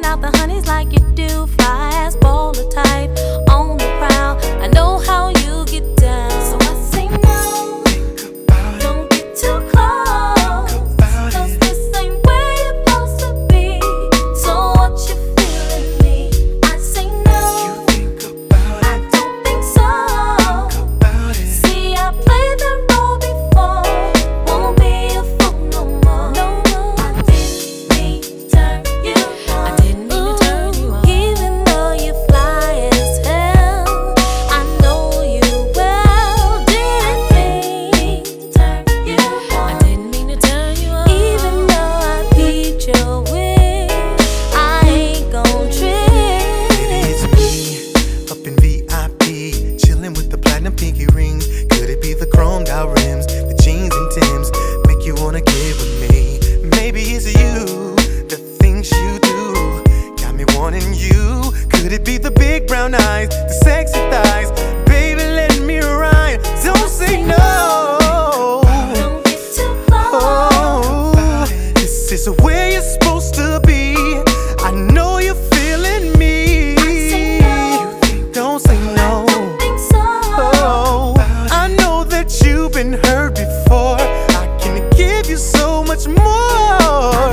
out the honeys like you do. Fly ass bowler type on the prowl. I know how you get down, so I say no. Don't get too close, 'cause this ain't where you're supposed to be. So what you feeling me? I say no. I don't think so. See, I played that role before. Won't be a fool no more. I didn't mean to turn you on. I didn't mean to turn you on. Even though you fly as hell, I know you well. Didn't mean to turn you on. I didn't mean to turn you on. Even though I peeped your wish, I ain't gon' trip. It's me, up in VIP, chillin' with the platinum pinky rings. Could it be the chromed out rims, the jeans and Timbs, make you wanna get with me? Maybe it's you, the things you do, got me wanting you. Could it be the big brown eyes, the sexy thighs? Baby, let me ride, don't say no. Don't get too close. Oh, this is where you're supposed to be. I know you're feeling me. say no. Don't say no. Think so. Oh, I know that you've been hurt before. I can give you so much more.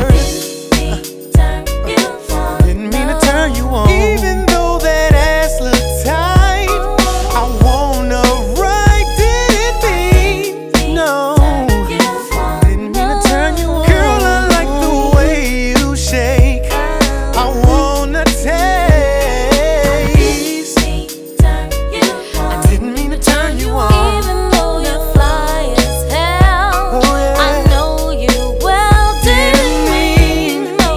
Didn't mean to turn you on. Even though that ass look tight, I wanna ride. Didn't mean no. Didn't mean to turn you on. Girl, I like the way you shake. I wanna taste. I didn't mean to turn you on. Even though you fly as hell, Oh, yeah. I know you well. Didn't mean no.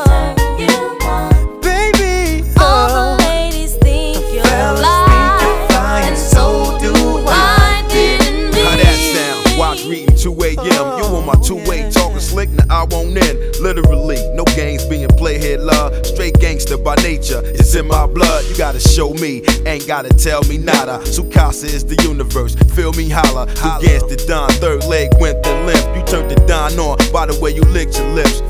Baby, All the ladies think you're fellas fly, think you're fly, and and so so do do I. Didn't mean. How that sound? Watch reading 2 a.m. You on my two-way talking slick, now I won't end. Literally, no games being played here, love. Straight gangster by nature, it's in my blood. You gotta show me, ain't gotta tell me nada. Sukasa is the universe, feel me holla. You against the Don, third leg went the limp. You turned the Don on by the way you licked your lips.